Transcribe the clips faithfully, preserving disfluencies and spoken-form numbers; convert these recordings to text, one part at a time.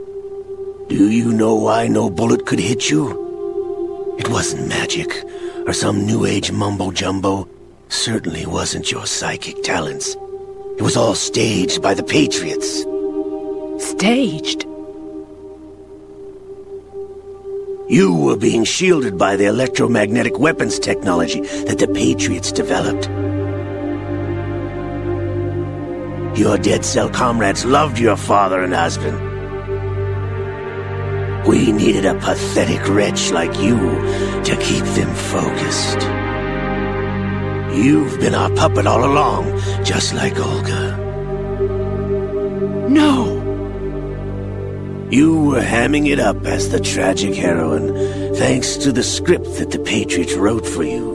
Do you know why no bullet could hit you? It wasn't magic, or some new age mumbo-jumbo. Certainly wasn't your psychic talents. It was all staged by the Patriots. Staged? You were being shielded by the electromagnetic weapons technology that the Patriots developed. Your dead cell comrades loved your father and husband. We needed a pathetic wretch like you to keep them focused. You've been our puppet all along, just like Olga. No! You were hamming it up as the tragic heroine, thanks to the script that the Patriots wrote for you.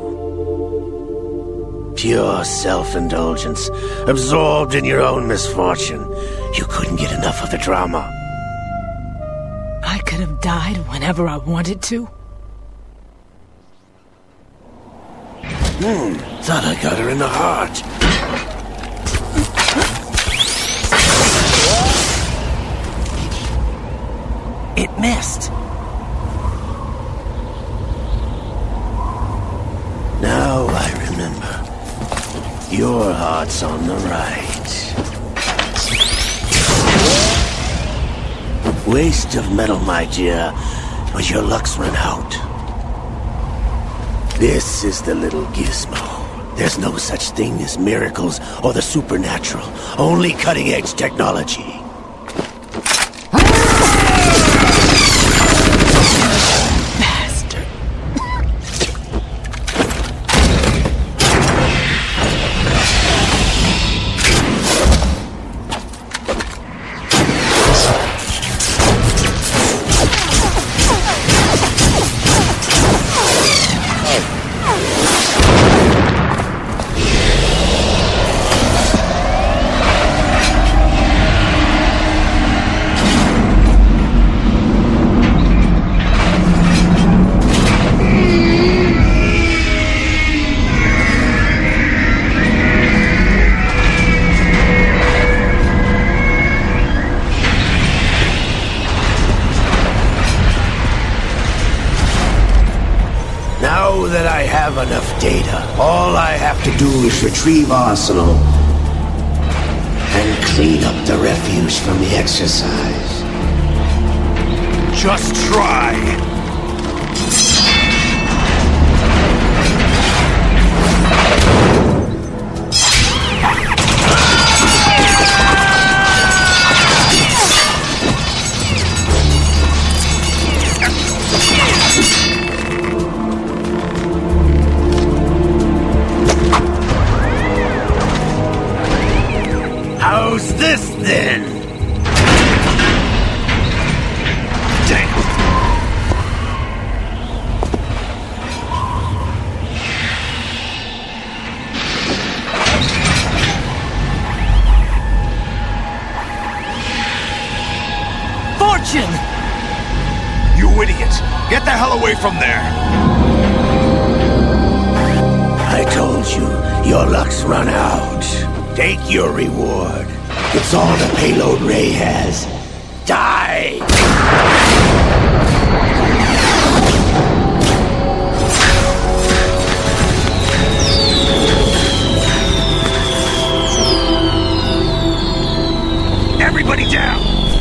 Pure self-indulgence, absorbed in your own misfortune. You couldn't get enough of the drama. I could have died whenever I wanted to. Hmm, thought I got her in the heart. It missed. Now I remember. Your heart's on the right. Waste of metal, my dear, but your luck's run out. This is the little gizmo. There's no such thing as miracles or the supernatural. Only cutting-edge technology. Bastard. Now that I have enough data, all I have to do is retrieve Arsenal and clean up the refuse from the exercise. Just try! How's this, then? Damn! Fortune! You idiot! Get the hell away from there! I told you, your luck's run out. Take your reward. It's all the payload Ray has. Die! Everybody down!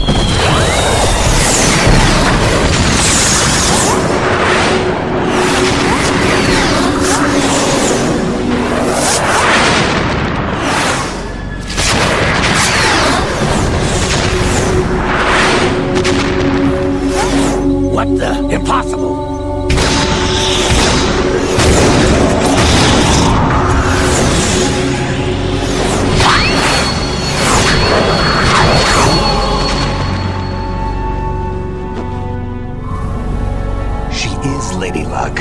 What the? Impossible! She is Lady Luck.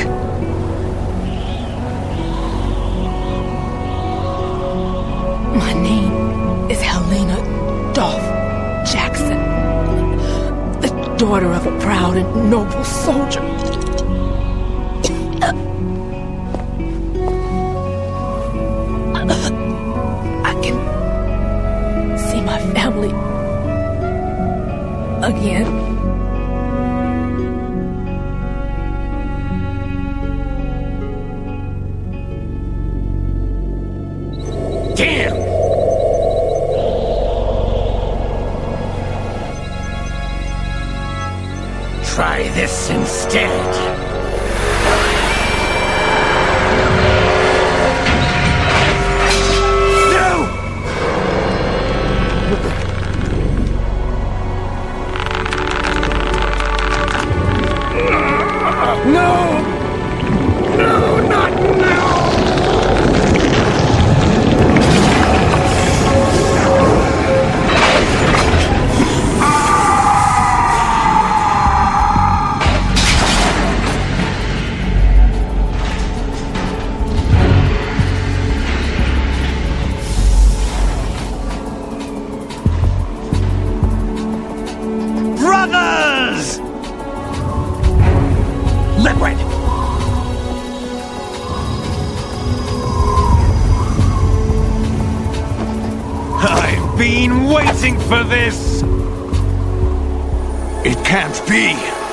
My name is Helena Dolph Jackson. The daughter of a proud and noble soldier. I can see my family Again? Damn! Try this instead. No! No, not now! Brothers! Liquid! I've been waiting for this! It can't be!